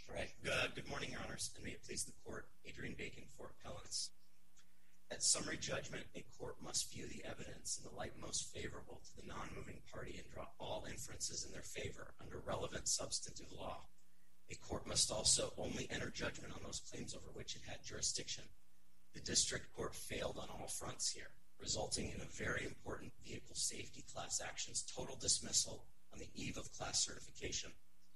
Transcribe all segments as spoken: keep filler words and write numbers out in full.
All right. Good, good morning, Your Honors, and may it please the Court, Adrian Bacon for appellants. At summary judgment, a court must view the evidence in the light most favorable to the non-moving party and draw all inferences in their favor under relevant substantive law. A court must also only enter judgment on those claims over which it had jurisdiction. The district court failed on all fronts here, resulting in a very important vehicle safety class action's total dismissal on the eve of class certification.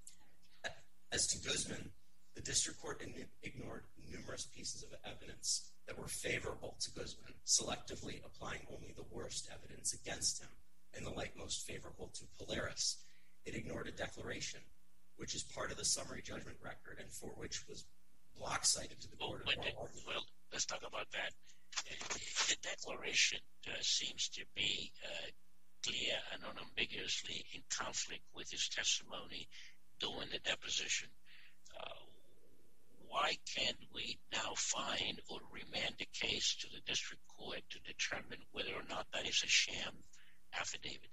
As to Guzman, the district court ignored numerous pieces of evidence that were favorable to Guzman, selectively applying only the worst evidence against him in the light most favorable to Polaris. It ignored a declaration, which is part of the summary judgment record and for which was block cited to the court. Well, of well, well, let's talk about that. The declaration uh, seems to be uh, clear and unambiguously in conflict with his testimony during the deposition. Uh, why can't we now find or remand the case to the district court to determine whether or not that is a sham affidavit?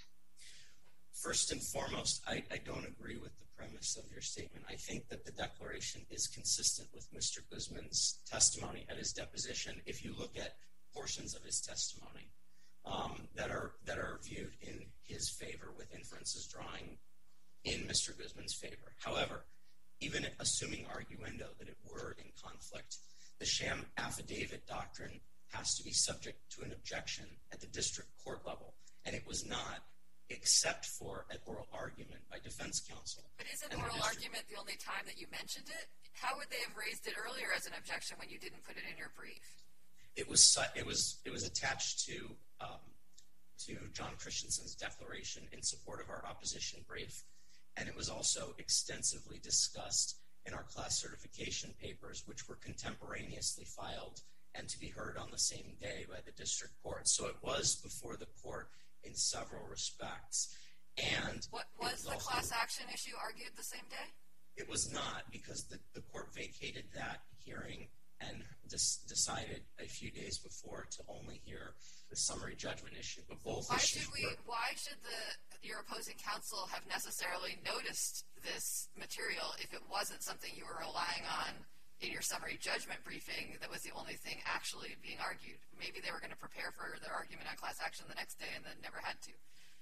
First and foremost, I, I don't agree with the premise of your statement. I think that the declaration is consistent with Mister Guzman's testimony at his deposition. If you look at portions of his testimony um, that are that are viewed in his favor, with inferences drawing in Mister Guzman's favor. However, even assuming arguendo that it were in conflict, the sham affidavit doctrine has to be subject to an objection at the district court level, and it was not, except for an oral argument by defense counsel. But isn't oral argument the only time that you mentioned it? How would they have raised it earlier as an objection when you didn't put it in your brief? It was it was it was attached to um, to John Christensen's declaration in support of our opposition brief, and it was also extensively discussed in our class certification papers, which were contemporaneously filed and to be heard on the same day by the district court. So it was before the court in several respects. And what was the also, class action issue argued the same day? It was not, because the, the court vacated that hearing and dis- decided a few days before to only hear the summary judgment issue. But both why issues should we? were, why should the your opposing counsel have necessarily noticed this material if it wasn't something you were relying on in your summary judgment briefing that was the only thing actually being argued? Maybe they were going to prepare for their argument on class action the next day and then never had to.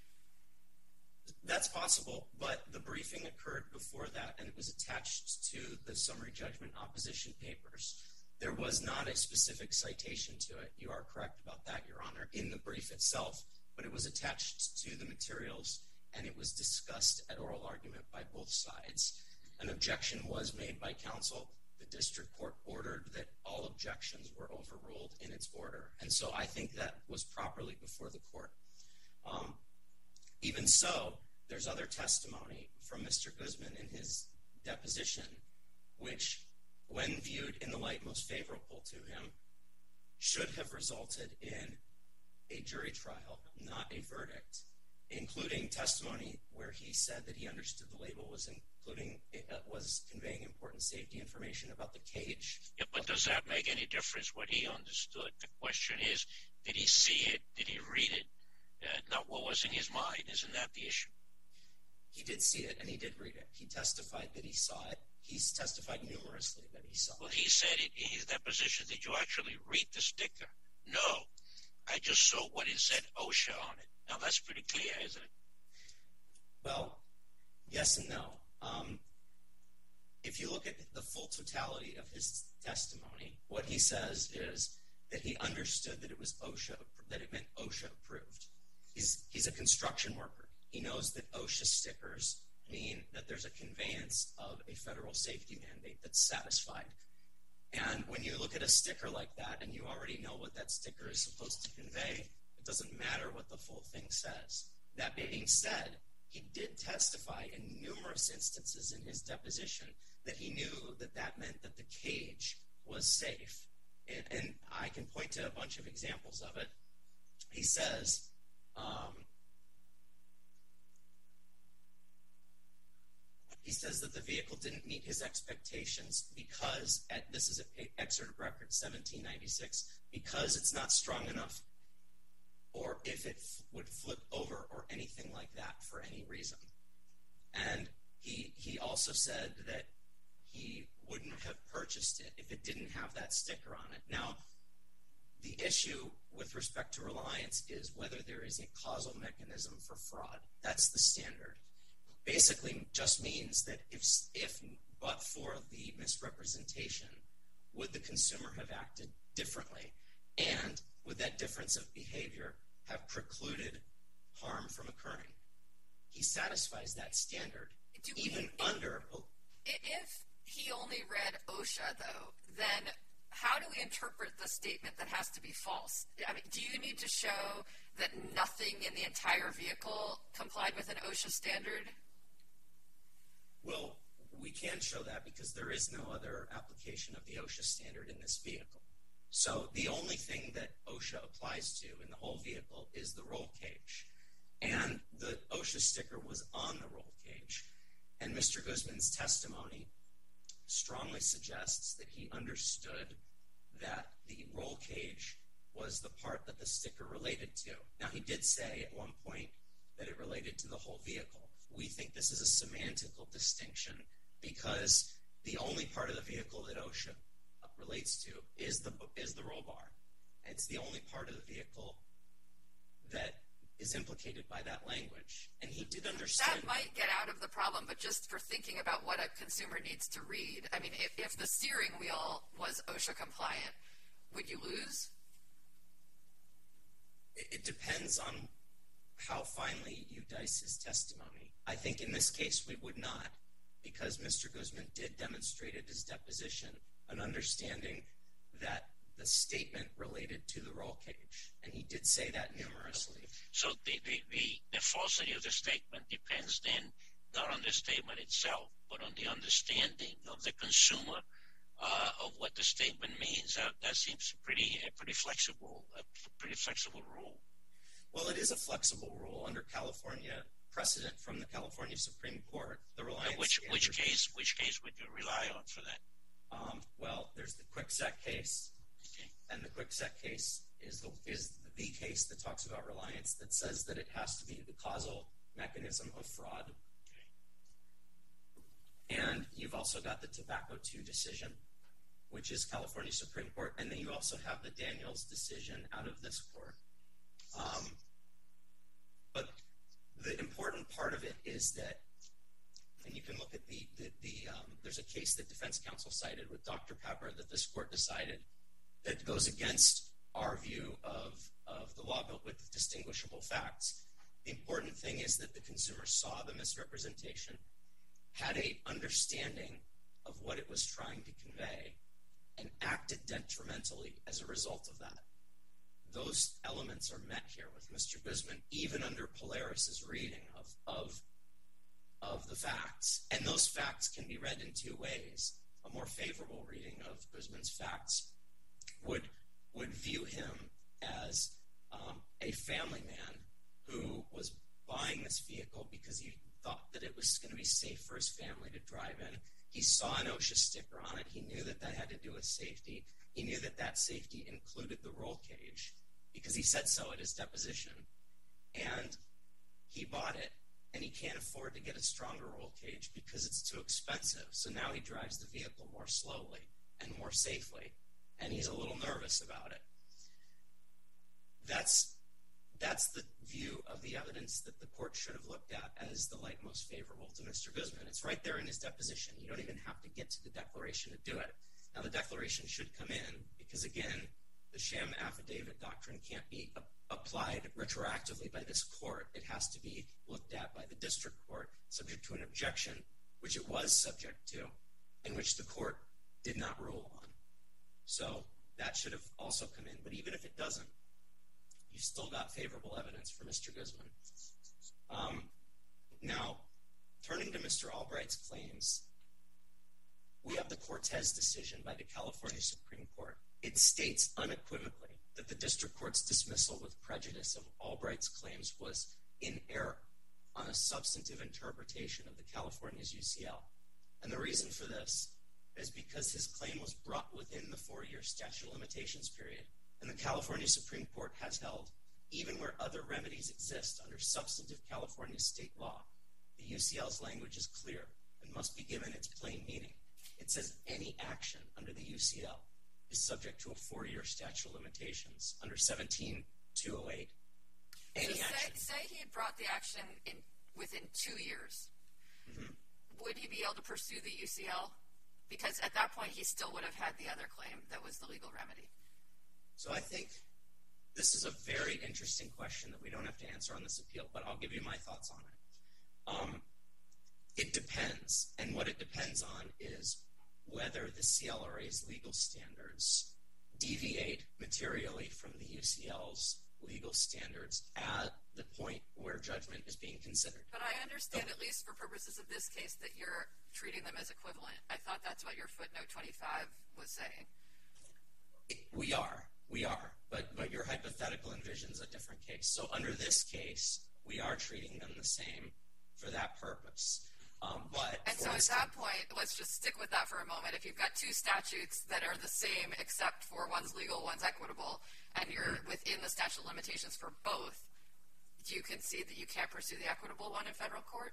That's possible, but the briefing occurred before that, and it was attached to the summary judgment opposition papers. There was not a specific citation to it. You are correct about that, Your Honor, in the brief itself, but it was attached to the materials, and it was discussed at oral argument by both sides. An objection was made by counsel. The district court ordered that all objections were overruled in its order, and so I think that was properly before the court. Um, even so, there's other testimony from Mister Guzman in his deposition, which, when viewed in the light most favorable to him, should have resulted in a jury trial, not a verdict, including testimony where he said that he understood the label was including uh, was conveying important safety information about the cage. Yeah, but does that make any difference what he understood? The question is, did he see it? Did he read it? Uh, not what was in his mind. Isn't that the issue? He did see it, and he did read it. He testified that he saw it. He's testified numerously that he saw well, it. Well, he said it in his deposition. Did you actually read the sticker? No. I just saw what it said OSHA on it. Now, that's pretty clear, isn't it? Well, yes and no. Um, if you look at the full totality of his testimony, what he says is that he understood that it was OSHA, that it meant OSHA approved. He's, he's a construction worker. He knows that OSHA stickers mean that there's a conveyance of a federal safety mandate that's satisfied. And when you look at a sticker like that and you already know what that sticker is supposed to convey, it doesn't matter what the full thing says. That being said, he did testify in numerous instances in his deposition that he knew that that meant that the cage was safe. And, and I can point to a bunch of examples of it. He says, um, he says that the vehicle didn't meet his expectations because, at, this is an excerpt of record seventeen ninety-six, because it's not strong enough, or if it f- would flip over or anything like that for any reason. And he he also said that he wouldn't have purchased it if it didn't have that sticker on it. Now, the issue with respect to reliance is whether there is a causal mechanism for fraud. That's the standard. Basically just means that if, if but for the misrepresentation, would the consumer have acted differently? And would that difference of behavior have precluded harm from occurring? He satisfies that standard, Do even we, under... If he only read OSHA, though, then how do we interpret the statement that has to be false? I mean, do you need to show that nothing in the entire vehicle complied with an OSHA standard? Well, we can show that because there is no other application of the OSHA standard in this vehicle. So the only thing that OSHA applies to in the whole vehicle is the roll cage. And the OSHA sticker was on the roll cage. And Mister Guzman's testimony strongly suggests that he understood that the roll cage was the part that the sticker related to. Now, he did say at one point that it related to the whole vehicle. We think this is a semantical distinction because the only part of the vehicle that OSHA relates to is the is the roll bar. It's the only part of the vehicle that is implicated by that language. And he did understand... That might get out of the problem, but just for thinking about what a consumer needs to read, I mean, if, if the steering wheel was OSHA compliant, would you lose? It, it depends on how finely you dice his testimony. I think in this case we would not, because Mister Guzman did demonstrate at his deposition an understanding that the statement related to the roll cage, and he did say that numerously. So the, the, the, the falsity of the statement depends then not on the statement itself, but on the understanding of the consumer uh, of what the statement means. Uh, that seems pretty uh, pretty flexible, a pretty flexible rule. Well, it is a flexible rule under California precedent from the California Supreme Court. The reliance which standard, which case which case would you rely on for that? Um, well, there's the Kwikset case. Okay. And the Kwikset case is the, is the case that talks about reliance that says that it has to be the causal mechanism of fraud. Okay. And you've also got the Tobacco two decision, which is California Supreme Court. And then you also have the Daniels decision out of this court. Um, but the important part of it is that, and you can look at the, the, the um, there's a case that defense counsel cited with Doctor Pepper that this court decided that goes against our view of, of the law, but with distinguishable facts. The important thing is that the consumer saw the misrepresentation, had a understanding of what it was trying to convey, and acted detrimentally as a result of that. Those elements are met here with Mister Guzman, even under Polaris's reading of, of, of the facts. And those facts can be read in two ways. A more favorable reading of Guzman's facts would would view him as um, a family man who was buying this vehicle because he thought that it was going to be safe for his family to drive in. He saw an OSHA sticker on it. He knew that that had to do with safety. He knew that that safety included the roll cage because he said so at his deposition. And he bought it, and he can't afford to get a stronger roll cage because it's too expensive. So now he drives the vehicle more slowly and more safely, and he's a little nervous about it. That's that's the view of the evidence that the court should have looked at as the light most favorable to Mister Guzman. It's right there in his deposition. You don't even have to get to the declaration to do it. Now, the declaration should come in because, again, the sham affidavit doctrine can't be a- applied retroactively by this court. It has to be looked at by the district court, subject to an objection, which it was subject to, and which the court did not rule on. So that should have also come in. But even if it doesn't, you've still got favorable evidence for Mister Guzman. Um, now, turning to Mister Albright's claims, we have the Cortez decision by the California Supreme Court. It states unequivocally that the district court's dismissal with prejudice of Albright's claims was in error on a substantive interpretation of the California's U C L. And the reason for this is because his claim was brought within the four-year statute of limitations period. And the California Supreme Court has held, even where other remedies exist under substantive California state law, the U C L's language is clear and must be given its plain meaning. It says any action under the U C L is subject to a four-year statute of limitations under seventeen two oh eight. Any so say, action. Say he had brought the action in within two years. Mm-hmm. Would he be able to pursue the U C L? Because at that point, he still would have had the other claim that was the legal remedy. So I think this is a very interesting question that we don't have to answer on this appeal, but I'll give you my thoughts on it. Um, it depends, and what it depends on is whether the C L R A's legal standards deviate materially from the U C L's legal standards at the point where judgment is being considered. But I understand, at least for purposes of this case, that you're treating them as equivalent. I thought that's what your footnote twenty-five was saying. It, we are. We are. But, but your hypothetical envisions a different case. So under this case, we are treating them the same for that purpose. Um, but and so at that point, let's just stick with that for a moment. If you've got two statutes that are the same except for one's legal, one's equitable, and you're within the statute of limitations for both, do you concede that you can't pursue the equitable one in federal court?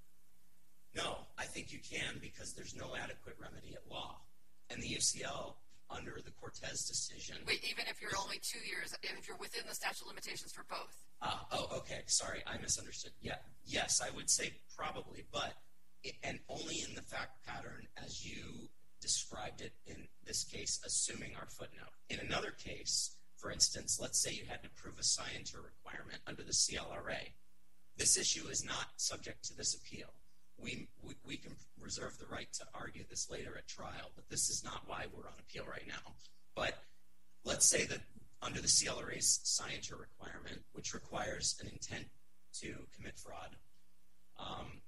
No, I think you can because there's no adequate remedy at law. And the U C L, under the Cortez decision... Wait, even if you're only two years, if you're within the statute of limitations for both? Uh, oh, okay, sorry, I misunderstood. Yeah, yes, I would say probably, but... It, and only in the fact pattern as you described it in this case, assuming our footnote. In another case, for instance, let's say you had to prove a scienter requirement under the C L R A. This issue is not subject to this appeal. We, we, we can reserve the right to argue this later at trial, but this is not why we're on appeal right now. But let's say that under the C L R A's scienter requirement, which requires an intent to commit fraud, um,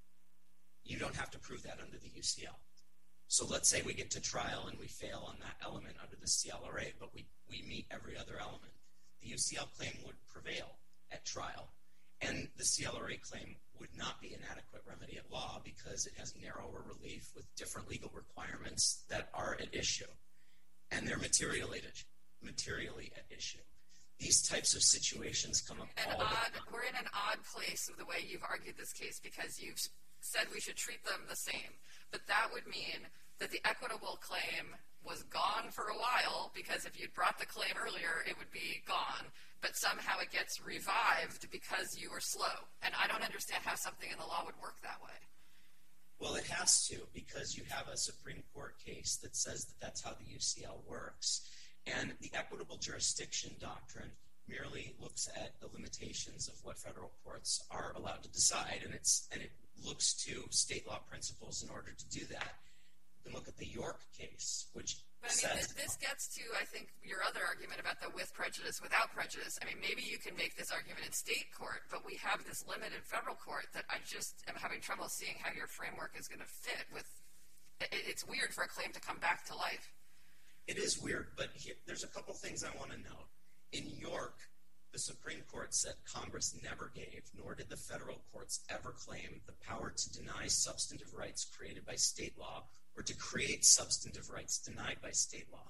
you don't have to prove that under the U C L. So let's say we get to trial and we fail on that element under the C L R A, but we, we meet every other element. The U C L claim would prevail at trial, and the C L R A claim would not be an adequate remedy at law because it has narrower relief with different legal requirements that are at issue, and they're materially at, materially at issue. These types of situations come up an all odd, the time. We're in an odd place with the way you've argued this case because you've said we should treat them the same. But that would mean that the equitable claim was gone for a while because if you'd brought the claim earlier, it would be gone. But somehow it gets revived because you were slow. And I don't understand how something in the law would work that way. Well, it has to because you have a Supreme Court case that says that that's how the U C L works. And the equitable jurisdiction doctrine merely looks at the limitations of what federal courts are allowed to decide, and it's and it looks to state law principles in order to do that. You can look at the York case, which but I mean, says... This, this gets to, I think, your other argument about the with prejudice, without prejudice. I mean, maybe you can make this argument in state court, but we have this limited federal court that I just am having trouble seeing how your framework is going to fit with... It, it's weird for a claim to come back to life. It is weird, but here, there's a couple things I want to note. In York, the Supreme Court said Congress never gave, nor did the federal courts ever claim, the power to deny substantive rights created by state law or to create substantive rights denied by state law.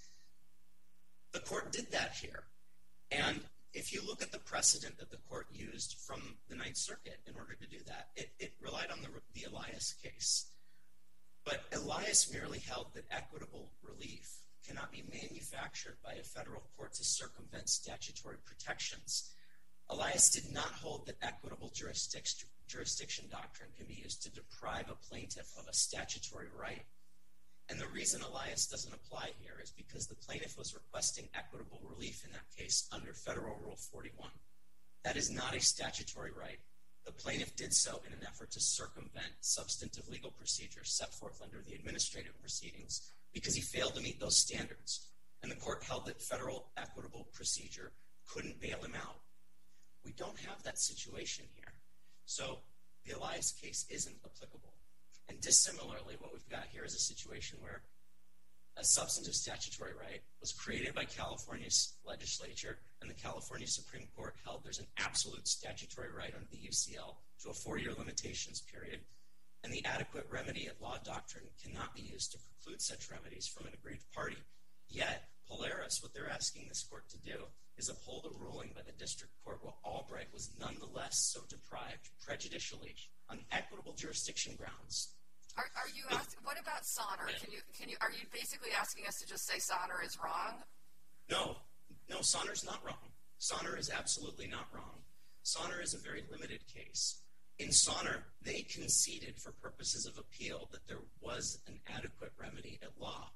The court did that here. And if you look at the precedent that the court used from the Ninth Circuit in order to do that, it, it relied on the, the Elias case. But Elias merely held that equitable relief cannot be manufactured by a federal court to circumvent statutory protections. Elias did not hold that equitable jurisdiction, jurisdiction doctrine can be used to deprive a plaintiff of a statutory right. And the reason Elias doesn't apply here is because the plaintiff was requesting equitable relief in that case under Federal Rule forty-one. That is not a statutory right. The plaintiff did so in an effort to circumvent substantive legal procedures set forth under the administrative proceedings because he failed to meet those standards. And the court held that federal equitable procedure couldn't bail him out. We don't have that situation here. So the Elias case isn't applicable. And dissimilarly, what we've got here is a situation where a substantive statutory right was created by California's legislature, and the California Supreme Court held there's an absolute statutory right under the U C L to a four-year limitations period, and the adequate remedy at law doctrine cannot be used to preclude such remedies from an aggrieved party. Yet, Polaris, what they're asking this court to do is uphold a ruling by the district court where Albright was nonetheless so deprived prejudicially on equitable jurisdiction grounds. Are, are you asked, what about about Sonner. Yeah. Can you, can you, are you basically asking us to just say Sonner is wrong? No, no, Sonner's not wrong. Sonner is absolutely not wrong. Sonner is a very limited case. In Sonner, they conceded for purposes of appeal that there was an adequate remedy at law.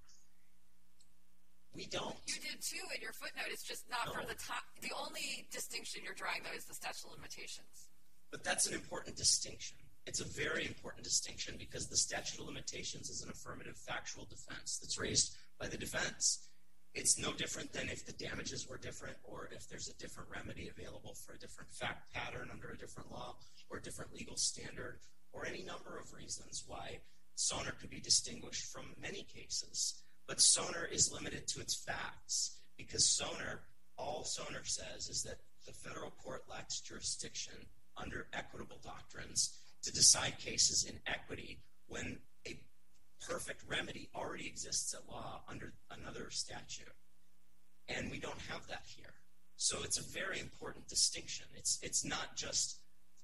We don't. You did too in your footnote. It's just not No. for the time. The only distinction you're drawing, though, is the statute of limitations. But that's an important distinction. It's a very important distinction because the statute of limitations is an affirmative factual defense that's raised by the defense. It's no different than if the damages were different or if there's a different remedy available for a different fact pattern under a different law or a different legal standard or any number of reasons why Sonner could be distinguished from many cases. But Sonner is limited to its facts because Sonner, all Sonner says is that the federal court lacks jurisdiction under equitable doctrines to decide cases in equity when a perfect remedy already exists at law under another statute. And we don't have that here. So it's a very important distinction. It's it's not just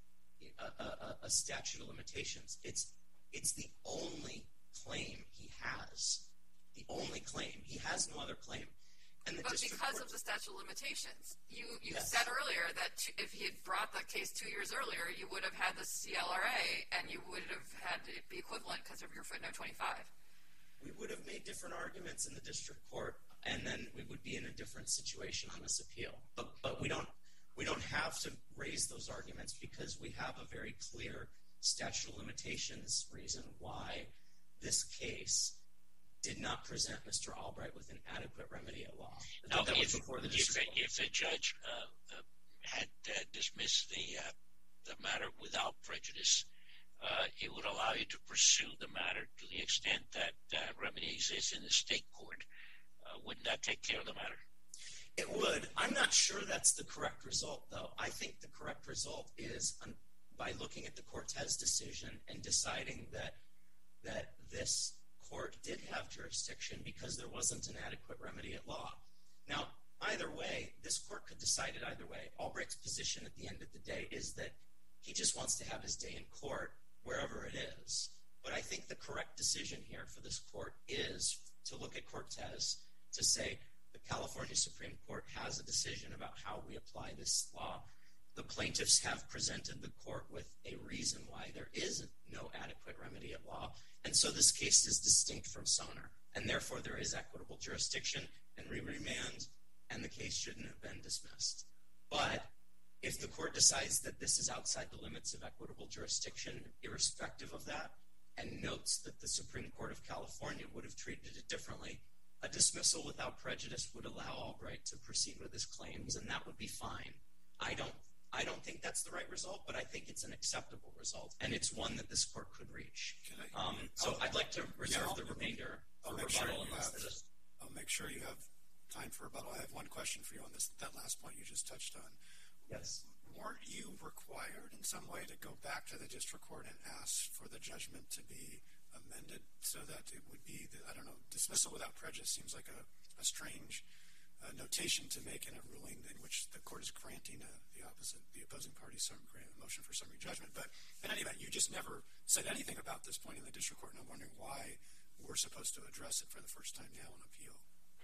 a, a, a statute of limitations. It's it's the only claim he has. The only claim. He has no other claim. And the But district because court, of the statute of limitations, you, you Yes. said earlier that t- if he had brought the case two years earlier, you would have had the C L R A and you would have had it be equivalent because of your footnote twenty-five. we would have made different arguments in the district court, and then we would be in a different situation on this appeal. But but we don't we don't have to raise those arguments because we have a very clear statute of limitations reason why this case did not present Mister Albright with an adequate remedy at law. Now, that was if, before the if, district court. if a judge uh, uh, had uh, dismissed the uh, the matter without prejudice, uh, it would allow you to pursue the matter to the extent that uh, remedy exists in the state court. Uh, wouldn't that take care of the matter? It would. I'm not sure that's the correct result, though. I think the correct result is um, by looking at the Cortez decision and deciding that that this court did have jurisdiction because there wasn't an adequate remedy at law. Now, either way, this court could decide it either way. Albright's position at the end of the day is that he just wants to have his day in court wherever it is. But I think the correct decision here for this court is to look at Cortez to say the California Supreme Court has a decision about how we apply this law. The plaintiffs have presented the court with a reason why there is no adequate remedy at law. And so this case is distinct from Sonner. And therefore, there is equitable jurisdiction and re-remand, and the case shouldn't have been dismissed. But if the court decides that this is outside the limits of equitable jurisdiction, irrespective of that, and notes that the Supreme Court of California would have treated it differently, a dismissal without prejudice would allow Albright to proceed with his claims, and that would be fine. I don't I don't think that's the right result, but I think it's an acceptable result, and it's one that this court could reach. Can I, Um, so I'd like to reserve yeah, the remainder I'll for make sure rebuttal. you have, instead of- I'll make sure you have time for rebuttal. I have one question for you on this, that last point you just touched on. Yes. Weren't you required in some way to go back to the district court and ask for the judgment to be amended so that it would be, the, I don't know, dismissal without prejudice seems like a, a strange uh, notation to make in a ruling in which the court is granting a, the opposite, the opposing party some grant a motion for summary judgment. But in any event, you just never said anything about this point in the district court, and I'm wondering why we're supposed to address it for the first time now on appeal.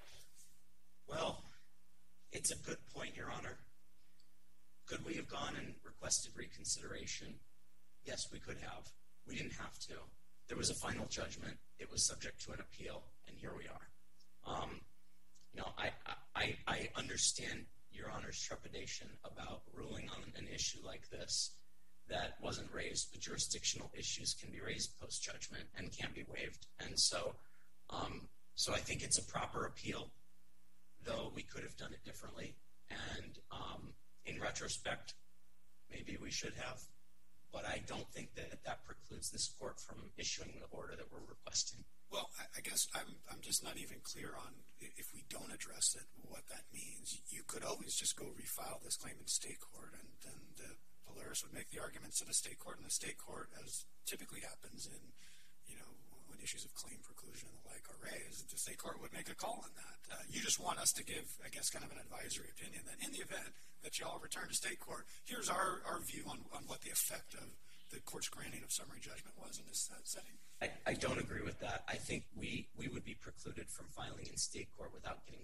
Well, it's a good point, Your Honor. Could we have gone and requested reconsideration? Yes, we could have. We didn't have to. There was a final judgment. It was subject to an appeal, and here we are. Um, you know, I, I, I understand Your Honor's trepidation about ruling on an issue like this that wasn't raised, but jurisdictional issues can be raised post-judgment and can be waived. And so, um, so I think it's a proper appeal, though we could have done it differently. And um, in retrospect, maybe we should have. But I don't think that that precludes this court from issuing the order that we're requesting. Well, I, I guess I'm I'm just not even clear on if we don't address it, what that means. You could always just go refile this claim in state court, and then the Polaris would make the arguments in a state court, and the state court, as typically happens in, you know, when issues of claim preclusion and the like are raised, the state court would make a call on that. Uh, you just want us to give, I guess, kind of an advisory opinion that in the event that y'all return to state court, here's our, our view on, on what the effect of the court's granting of summary judgment was in this uh, setting. I, I don't agree with that. I think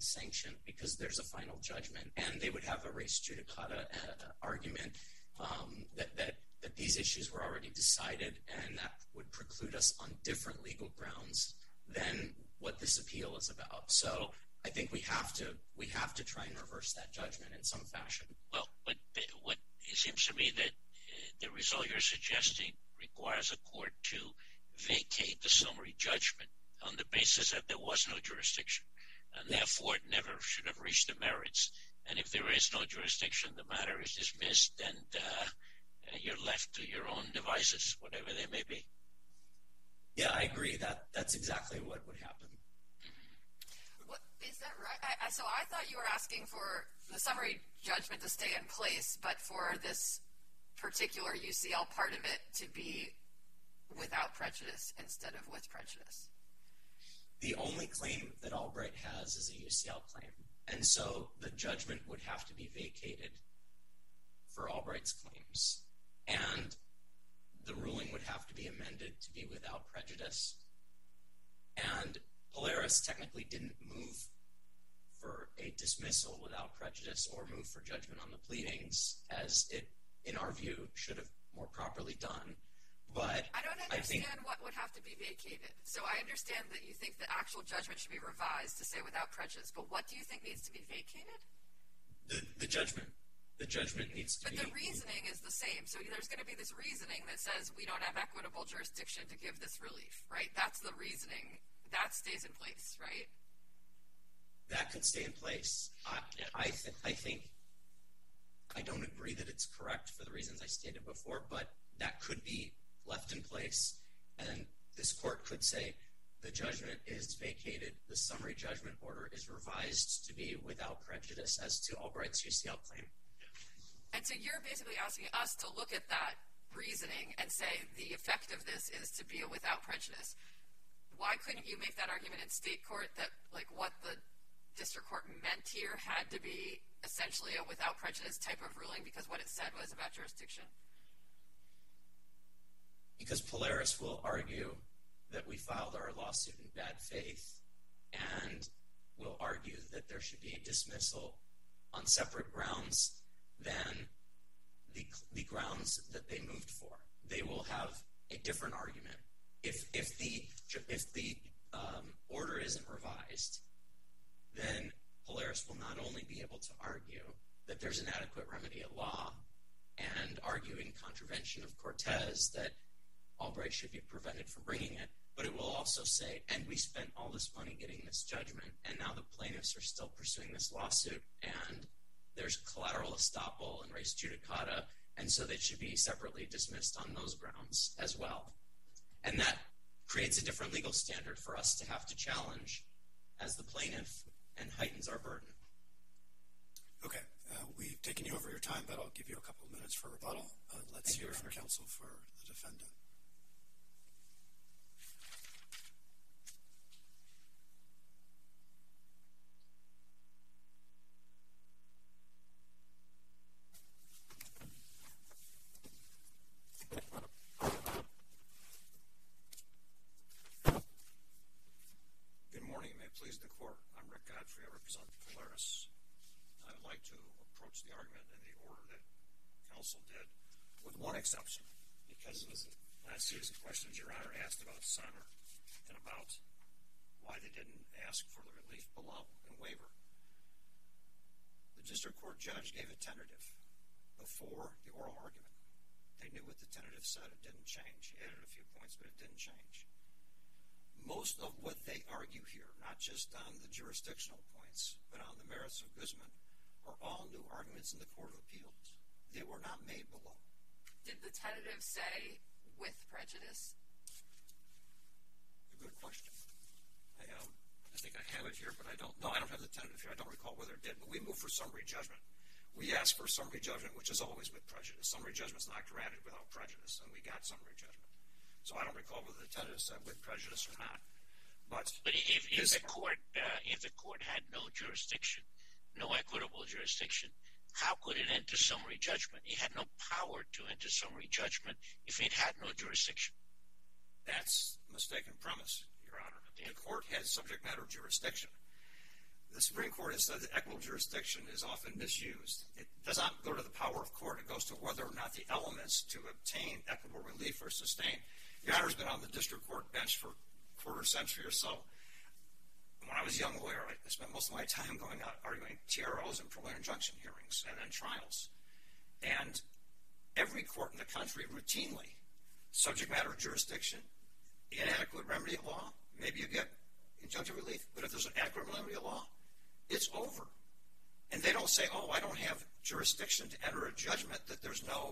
sanctioned because there's a final judgment, and they would have a res judicata uh, argument um, that, that, that these issues were already decided, and that would preclude us on different legal grounds than what this appeal is about. So I think we have to we have to try and reverse that judgment in some fashion. Well, but what it seems to me that uh, the result you're suggesting requires a court to vacate the summary judgment on the basis that there was no jurisdiction, and therefore it never should have reached the merits. And if there is no jurisdiction, the matter is dismissed, and uh, you're left to your own devices, whatever they may be. Yeah, I agree. That that's exactly what would happen. What, is that right? I, I, so I thought you were asking for the summary judgment to stay in place, but for this particular U C L part of it to be without prejudice instead of with prejudice. The only claim that Albright has is a U C L claim, and so the judgment would have to be vacated for Albright's claims, and the ruling would have to be amended to be without prejudice. And Polaris technically didn't move for a dismissal without prejudice or move for judgment on the pleadings, as it, in our view, should have more properly done. But I don't I think understand what would have to be vacated. So I understand that you think the actual judgment should be revised to say without prejudice, but what do you think needs to be vacated? the, the judgment. The judgment needs to But be... the reasoning is the same. So there's going to be this reasoning that says we don't have equitable jurisdiction to give this relief, right? That's the reasoning. That stays in place, right? That could stay in place. I, I, th- I think... I don't agree that it's correct for the reasons I stated before, but that could be left in place, and this court could say the judgment is vacated, the summary judgment order is revised to be without prejudice as to Albright's U C L claim. And so you're basically asking us to look at that reasoning and say the effect of this is to be a without prejudice. Why couldn't you make that argument in state court that, like, what the district court meant here had to be essentially a without prejudice type of ruling because what it said was about jurisdiction? Because Polaris will argue that we filed our lawsuit in bad faith, and will argue that there should be a dismissal on separate grounds than the, the grounds that they moved for. They will have a different argument. If if the if the um, order isn't revised, then Polaris will not only be able to argue that there's an adequate remedy at law and argue in contravention of Cortez that Albright should be prevented from bringing it, but it will also say, and we spent all this money getting this judgment, and now the plaintiffs are still pursuing this lawsuit, and there's collateral estoppel and res judicata, and so they should be separately dismissed on those grounds as well. And that creates a different legal standard for us to have to challenge as the plaintiff and heightens our burden. Okay, uh, we've taken you over your time, but I'll give you a couple of minutes for rebuttal. Uh, let's Thank hear you, from Robert. counsel for the defendant. Good morning. May it please the court. I'm Rick Godfrey. I represent Polaris. I'd like to approach the argument in the order that counsel did, with one exception, because it was the last series of questions Your Honor asked about Sonner and about why they didn't ask for the relief below and waiver. The district court judge gave a tentative before the oral argument. They knew what the tentative said. It didn't change. He added a few points, but it didn't change. Most of what they argue here, not just on the jurisdictional points, but on the merits of Guzman, are all new arguments in the Court of Appeals. They were not made below. Did the tentative say with prejudice? A good question. I, um, I think I have it here, but I don't know. I don't have the tentative here. I don't recall whether it did. But we moved for summary judgment. We asked for summary judgment, which is always with prejudice. Summary judgment is not granted without prejudice, and we got summary judgment. So I don't recall whether the tentative said with prejudice or not. But, But if, if the court uh, if the court had no jurisdiction, no equitable jurisdiction, how could it enter summary judgment? It had no power to enter summary judgment if it had no jurisdiction. that's a mistaken premise, Your Honor. The court has subject matter jurisdiction. The Supreme Court has said that equitable jurisdiction is often misused. It does not go to the power of court. It goes to whether or not the elements to obtain equitable relief are sustained. Your Honor's been on the district court bench for a quarter century or so. When I was a young lawyer, I spent most of my time going out arguing T R Os and preliminary injunction hearings and then trials. And every court in the country routinely, subject matter jurisdiction, inadequate remedy of law, maybe you get injunctive relief, but if there's an adequate remedy of law, it's over. And they don't say, oh, I don't have jurisdiction to enter a judgment that there's no,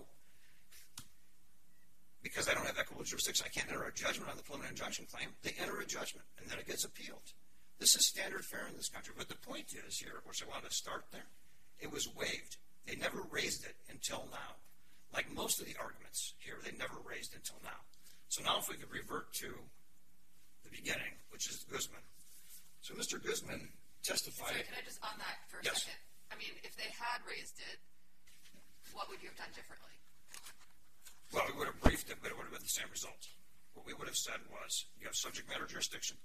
because I don't have equitable jurisdiction, I can't enter a judgment on the preliminary injunction claim. They enter a judgment, and then it gets appealed. This is standard fare in this country. But the point is here, which I wanted to start there, it was waived. They never raised it until now. Like most of the arguments here, they never raised until now. So now if we could revert to the beginning, which is Guzman. So Mister Guzman testified. Sorry, can I just, on that for a yes. second? I mean, if they had raised it, what would you have done differently? Well, we would have briefed it, but it would have been the same result. What we would have said was, you have subject matter jurisdiction.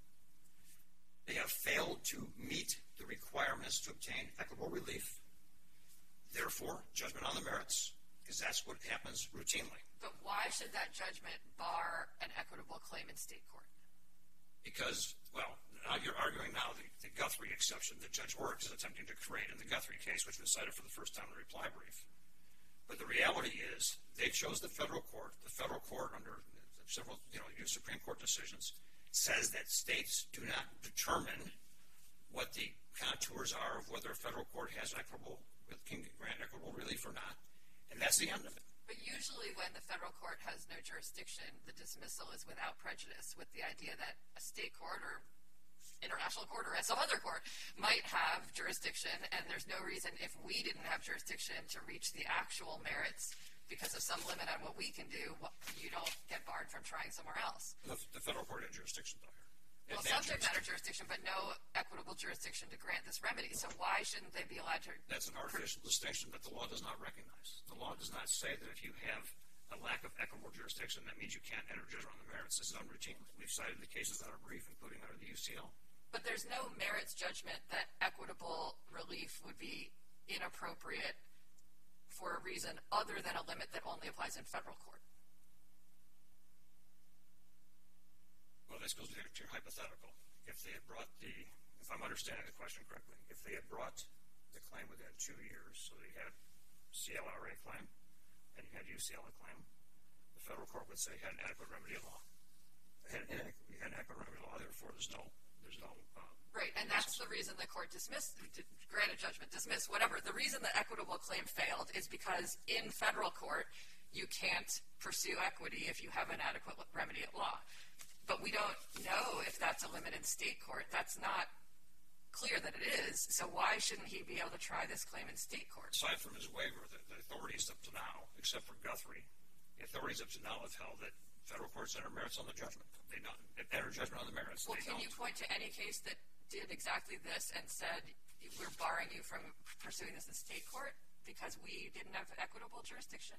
They have failed to meet the requirements to obtain equitable relief. Therefore, judgment on the merits, because that's what happens routinely. But why should that judgment bar an equitable claim in state court? Because, well, now you're arguing now the, the Guthrie exception that Judge Oreck is attempting to create in the Guthrie case, which was cited for the first time in the reply brief. But the reality is, they chose the federal court. The federal court, under several, you know, Supreme Court decisions, says that states do not determine what the contours are of whether a federal court has equitable, can grant equitable relief or not. And that's the end of it. But usually when the federal court has no jurisdiction, the dismissal is without prejudice, with the idea that a state court or international court or some other court might have jurisdiction, and there's no reason if we didn't have jurisdiction to reach the actual merits because of some limit on what we can do, you don't get barred from trying somewhere else. The, the federal court had jurisdiction, though, here. Well, subject matter jurisdiction, but no equitable jurisdiction to grant this remedy. So why shouldn't they be allowed to? That's an artificial distinction that the law does not recognize. The law does not say that if you have a lack of equitable jurisdiction, that means you can't enter judgment on the merits. This is done routinely. We've cited the cases that are brief, including under the U C L. But there's no merits judgment that equitable relief would be inappropriate for a reason other than a limit that only applies in federal court. Well, this goes back to your hypothetical. If they had brought the, if I'm understanding the question correctly, if they had brought the claim within two years, so they had C L R A claim and you had U C L A claim, the federal court would say you had an adequate remedy of law. You had an adequate remedy of law, therefore there's no, there's no. Uh, right, and that's the reason the court dismissed, granted judgment, dismissed, whatever. The reason the equitable claim failed is because in federal court, you can't pursue equity if you have an adequate remedy at law. But we don't know if that's a limit in state court. That's not clear that it is. So why shouldn't he be able to try this claim in state court? Aside from his waiver, the, the authorities up to now, except for Guthrie, the authorities up to now have held that federal courts enter merits on the judgment. They don't enter judgment on the merits. Well, they can don't. you point to any case that did exactly this and said we're barring you from pursuing this in state court because we didn't have equitable jurisdiction?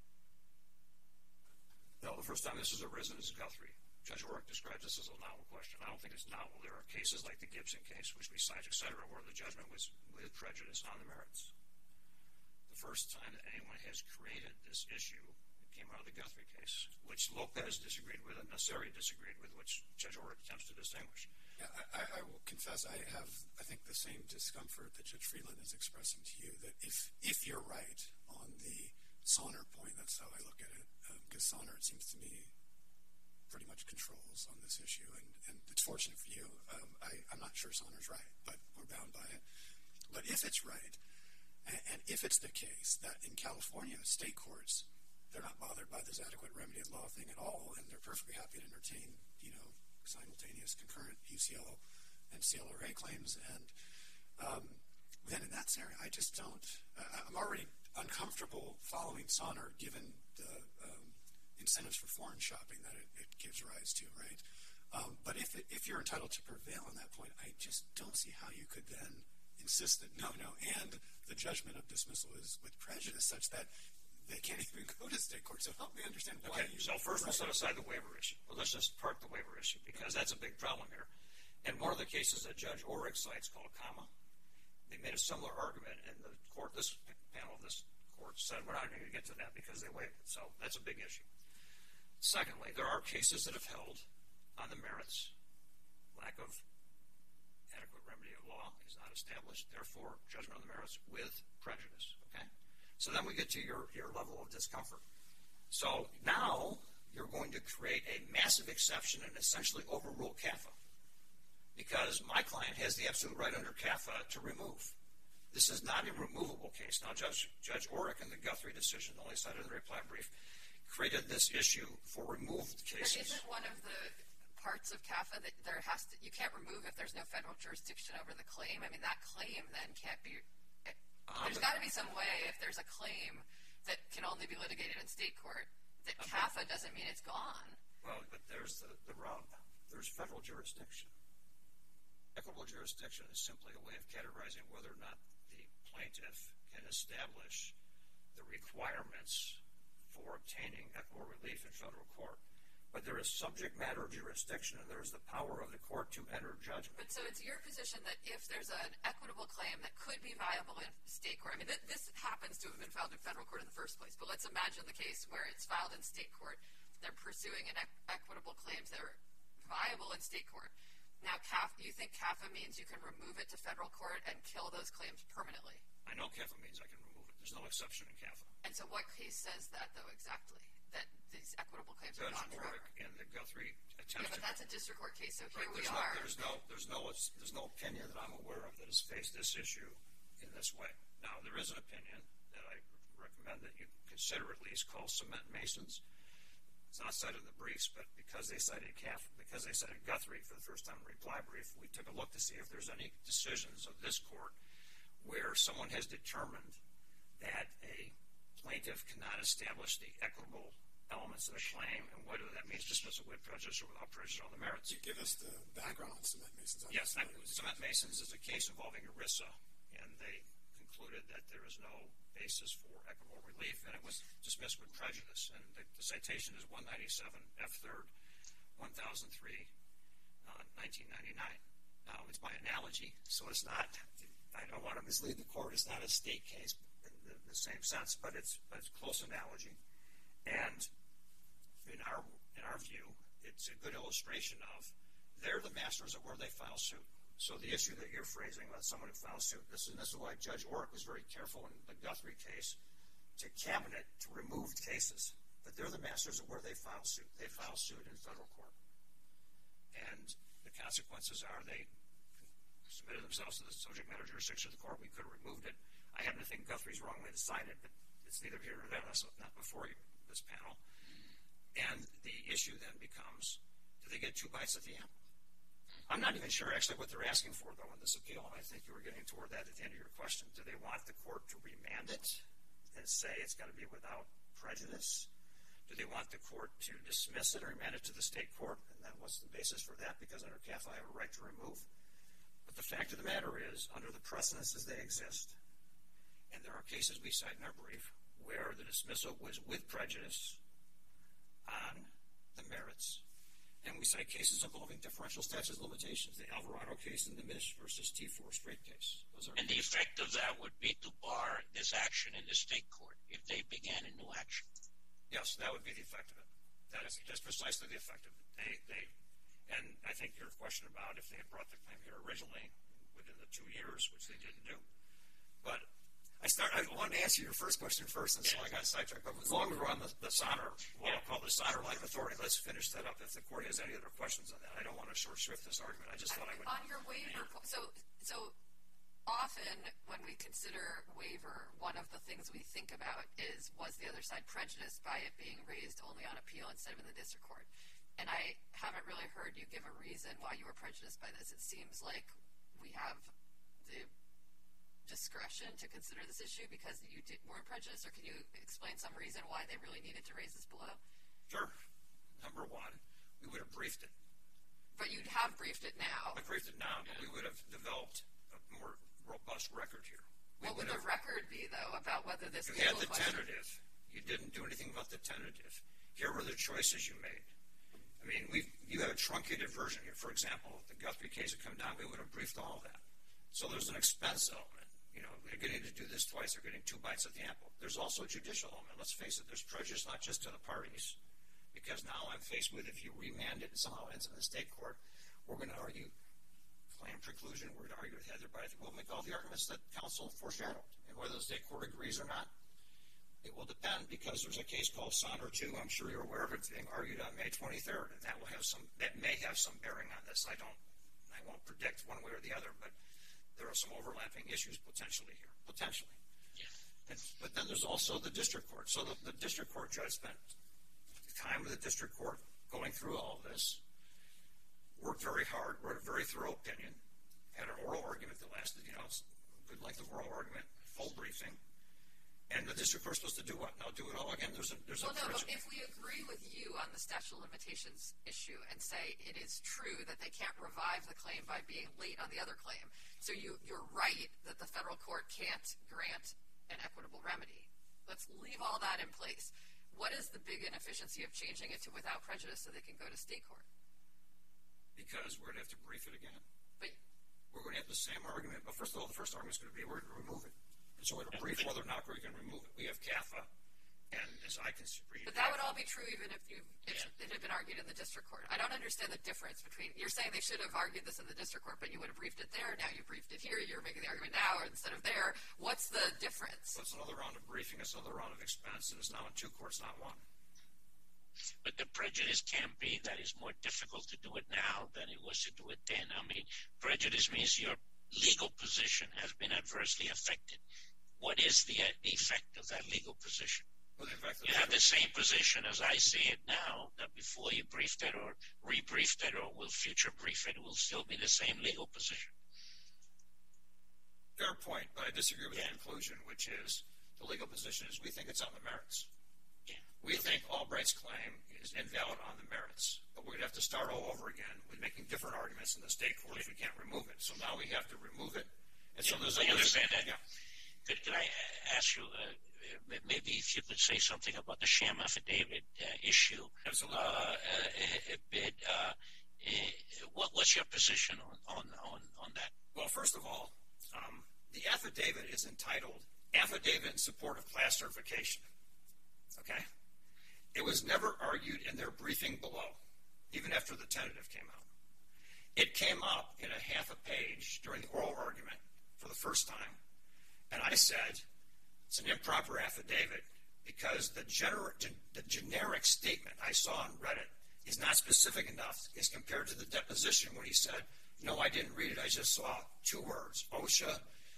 No, the first time this has arisen is Guthrie. Judge Oreck describes this as a novel question. I don't think it's novel. There are cases like the Gibson case, which we cite, et cetera, where the judgment was with prejudice on the merits. The first time that anyone has created this issue, it came out of the Guthrie case, which Lopez disagreed with and Nasseri disagreed with, which Judge Oreck attempts to distinguish. Yeah, I, I will confess I have, I think, the same discomfort that Judge Friedland is expressing to you, that if if you're right on the Sonner point, that's how I look at it, because um, Sonner, it seems to me, pretty much controls on this issue, and, and it's fortunate for you. Um, I, I'm not sure Sonner's right, but we're bound by it. But if it's right, and, and if it's the case that in California, state courts, they're not bothered by this adequate remedy of law thing at all, and they're perfectly happy to entertain, you know, simultaneous concurrent U C L and C L R A claims, and um, then in that scenario, I just don't, uh, I'm already uncomfortable following Sonner given the um, incentives for foreign shopping that it, it gives rise to, right? Um, but if it, if you're entitled to prevail on that point, I just don't see how you could then insist that no, no, and the judgment of dismissal is with prejudice such that they can't even go to state court. So help me understand why. Okay, so first we'll set aside the waiver issue. Well, let's just park the waiver issue because that's a big problem here. And one of the cases that Judge Orrick cites called Kama, they made a similar argument, and the court, this panel of this court said we're not going to get to that because they waived it. So that's a big issue. Secondly, there are cases that have held on the merits. Lack of adequate remedy of law is not established. Therefore, judgment on the merits with prejudice. Okay? So then we get to your, your level of discomfort. So now you're going to create a massive exception and essentially overrule C A F A. Because my client has the absolute right under C A F A to remove. This is not a removable case. Now, Judge, Judge Orrick in the Guthrie decision, only cited in the reply brief, created this issue for removed cases. But isn't one of the parts of C A F A that there has to, you can't remove if there's no federal jurisdiction over the claim? I mean, that claim then can't be, it, um, there's got to be some way if there's a claim that can only be litigated in state court, that C A F A doesn't mean it's gone. Well, but there's the, the rub. There's federal jurisdiction. Equitable jurisdiction is simply a way of categorizing whether or not the plaintiff can establish the requirements for obtaining equitable relief in federal court. But there is subject matter jurisdiction, and there is the power of the court to enter judgment. But so it's your position that if there's an equitable claim that could be viable in state court, I mean, th- this happens to have been filed in federal court in the first place, but let's imagine the case where it's filed in state court. They're pursuing an e- equitable claims that are viable in state court. Now, C A F A, you think C A F A means you can remove it to federal court and kill those claims permanently? I know C A F A means I can remove it. There's no exception in C A F A. And so what case says that, though, exactly? That these equitable claims Judge are gone forever? Orrick in the Guthrie Yeah, attempts but to... that's a district court case, so here Right, we there's are. No, there's, no, there's, no, there's no opinion that I'm aware of that has faced this issue in this way. Now, there is an opinion that I recommend that you consider at least called Cement Masons. It's not cited in the briefs, but because they cited C A F A, because they cited Guthrie for the first time in the reply brief, we took a look to see if there's any decisions of this court where someone has determined that a plaintiff cannot establish the equitable elements of the claim, and whether that means dismissal with prejudice or without prejudice on the merits. You give us the background on Cement Masons. I'm Yes, I, Cement Masons is a case involving ERISA, and they concluded that there is no basis for equitable relief, and it was dismissed with prejudice. And the, the citation is one ninety-seven F third, one thousand three, uh, nineteen ninety-nine. Now, it's my analogy, so it's not, I don't want to mislead the court, it's not a state case in the, the same sense, but it's, but it's a close analogy. And in our, in our view, it's a good illustration of they're the masters of where they file suit. So the issue that you're phrasing about someone who files suit, this, and this is why Judge Orrick was very careful in the Guthrie case to cabinet to removed cases. But they're the masters of where they file suit. They file suit in federal court. And the consequences are they submitted themselves to the subject matter jurisdiction of the court. We could have removed it. I happen to think Guthrie's wrongly decided, but it's neither here nor there. That's not before you, this panel. And the issue then becomes, do they get two bites at the apple? I'm not even sure actually what they're asking for, though, in this appeal, and I think you were getting toward that at the end of your question. Do they want the court to remand it and say it's got to be without prejudice? Do they want the court to dismiss it or remand it to the state court? And then what's the basis for that? Because under C A F A, I have a right to remove. But the fact of the matter is, under the precedents as they exist, and there are cases we cite in our brief where the dismissal was with prejudice on the merits. And we cite cases involving differential statutes of limitations, the Alvarado case and the Mish versus T four straight case. Those are and the effect of that would be to bar this action in the state court if they began a new action. Yes, that would be the effect of it. That is that's precisely the effect of it. They, they, and I think your question about if they had brought the claim here originally within the two years, which they didn't do. But I start. I wanted to answer your first question first, and so I got sidetracked. But as long as we're on the, the Sonner, what I'll call the Sonner line of authority, let's finish that up. If the court has any other questions on that, I don't want to short shrift this argument. I just thought I would. On your waiver, so so often when we consider waiver, one of the things we think about is was the other side prejudiced by it being raised only on appeal instead of in the district court? And I haven't really heard you give a reason why you were prejudiced by this. It seems like we have the discretion to consider this issue because you did, weren't prejudiced, or can you explain some reason why they really needed to raise this below? Sure. Number one, we would have briefed it. But you'd have briefed it now. I briefed it now, but we would have developed a more robust record here. We what would have, the record be, though, about whether this you legal had the question... tentative. You didn't do anything about the tentative. Here were the choices you made. I mean, we you have a truncated version here. For example, if the Guthrie case had come down, we would have briefed all of that. So there's an expense element. You know, they're getting to do this twice. They're getting two bites at the apple. There's also a judicial element. Let's face it, there's prejudice not just to the parties, because now I'm faced with, if you remand it and somehow it ends up in the state court, we're going to argue claim preclusion. We're going to argue with Heather, but I think we'll make all the arguments that counsel foreshadowed. And whether the state court agrees or not, it will depend, because there's a case called Sonner two. I'm sure you're aware of it, being argued on May twenty-third, and that will have some, that may have some bearing on this. I don't, I won't predict one way or the other, but there are some overlapping issues potentially here, potentially. Yeah. And, but then there's also the district court. So the, the district court judge spent time with the district court going through all of this, worked very hard, wrote a very thorough opinion, had an oral argument that lasted, you know, a good length of oral argument, full briefing. And the district court's supposed to do what? Now do it all again? There's a there's well, a no, but if we agree with you on the statute of limitations issue and say it is true that they can't revive the claim by being late on the other claim, so you, you're right that the federal court can't grant an equitable remedy. Let's leave all that in place. What is the big inefficiency of changing it to without prejudice so they can go to state court? Because we're going to have to brief it again. But we're going to have the same argument. But first of all, the first argument is going to be we're going to remove it. And so we're going to brief whether or not we can remove it. We have C A F A, and as I can read, but that would all be true even if you if yeah. it had been argued in the district court. I don't understand the difference between, you're saying they should have argued this in the district court, but you would have briefed it there. Now you briefed it here. You're making the argument now instead of there. What's the difference? Well, it's another round of briefing. It's another round of expense, and it's now in two courts, not one. But the prejudice can be that it's more difficult to do it now than it was to do it then. I mean, prejudice means your legal position has been adversely affected. What is the, uh, the effect of that legal position? Well, the effect of you have the same position as I see it now, that before you briefed it or rebriefed it or will future brief it, it will still be the same legal position. Fair point, but I disagree with yeah. the conclusion, which is the legal position is we think it's on the merits. Yeah. We think Albright's claim is invalid on the merits, but we're going to have to start all over again with making different arguments in the state court if we can't remove it. So now we have to remove it. And so yeah, there's I a, understand that. Yeah. Could, could I ask you, uh, maybe if you could say something about the sham affidavit uh, issue? Absolutely. Uh, a, a bit. Uh, uh, what, what's your position on, on, on, on that? Well, first of all, um, the affidavit is entitled Affidavit in Support of Class Certification. Okay? It was never argued in their briefing below, even after the tentative came out. It came up in a half a page during the oral argument for the first time. And I said, it's an improper affidavit because the, gener- the generic statement I saw and read it is not specific enough as compared to the deposition when he said, no, I didn't read it. I just saw two words, OSHA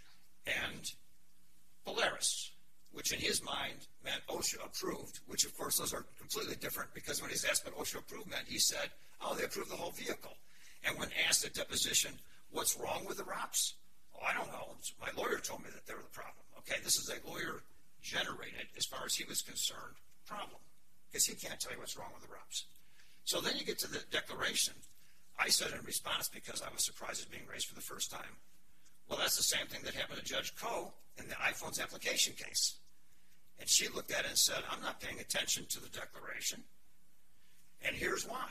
and Polaris, which in his mind meant OSHA approved, which of course those are completely different because when he's asked what OSHA approved meant, he said, oh, they approved the whole vehicle. And when asked at deposition, what's wrong with the R O Ps? Oh, I don't know. My lawyer told me that they were the problem. Okay, this is a lawyer-generated, as far as he was concerned, problem because he can't tell you what's wrong with the R O Ps. So then you get to the declaration. I said in response, because I was surprised it being raised for the first time, well, that's the same thing that happened to Judge Koh in the iPhones application case. And she looked at it and said, I'm not paying attention to the declaration, and here's why.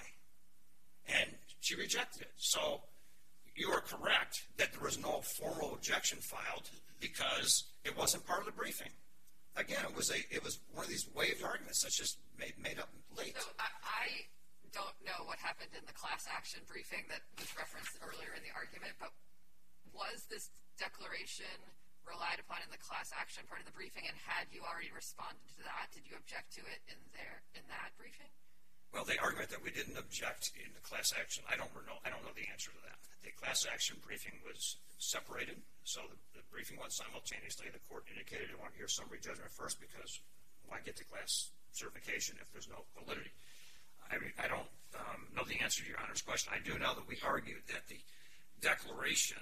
And she rejected it. So you are correct that there was no formal objection filed because it wasn't part of the briefing. Again, it was a it was one of these waived arguments that's just made, made up late. So I, I don't know what happened in the class action briefing that was referenced earlier in the argument, but was this declaration relied upon in the class action part of the briefing, and had you already responded to that? Did you object to it in there in that briefing? Well, the argument that we didn't object in the class action, I don't know. I don't know the answer to that. The class action briefing was separated, so the, the briefing went simultaneously. The court indicated it wanted to hear summary judgment first because why get the class certification if there's no validity? I mean, I don't um, know the answer to your Honor's question. I do know that we argued that the declaration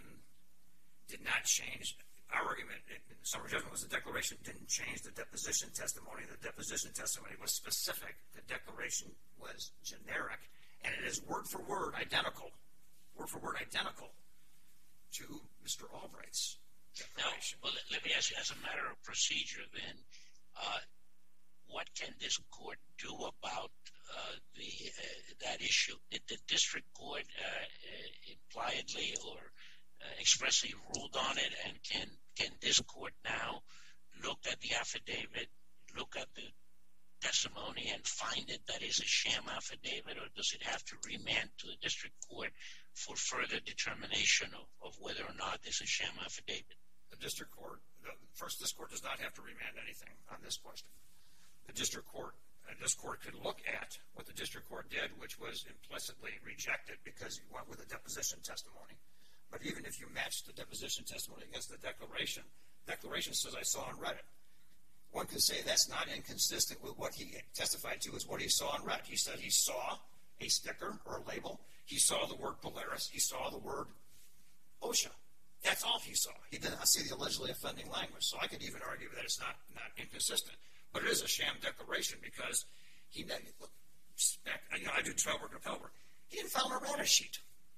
did not change. Our argument in summary judgment was the declaration didn't change the deposition testimony. The deposition testimony was specific. The declaration was generic, and it is word for word identical, word for word identical to Mister Albright's declaration. Now, well, let me ask you, as a matter of procedure then, uh, what can this court do about uh, the uh, that issue? Did the district court uh, uh, impliedly or uh, expressly ruled on it, and can can this court now look at the affidavit, look at the testimony, and find it that is a sham affidavit, or does it have to remand to the district court for further determination of, of whether or not this is a sham affidavit? The district court, the, first, this court does not have to remand anything on this question. The district court, uh, this court could look at what the district court did, which was implicitly rejected because he went with a deposition testimony. But even if you match the deposition testimony against the declaration, declaration says I saw and read it. One could say that's not inconsistent with what he testified to as what he saw and read. He said he saw a sticker or a label. He saw the word Polaris. He saw the word OSHA. That's all he saw. He did not see the allegedly offending language. So I could even argue that it's not, not inconsistent. But it is a sham declaration because he, look, back, you know, I do trial work and appellate work. He didn't file an errata sheet.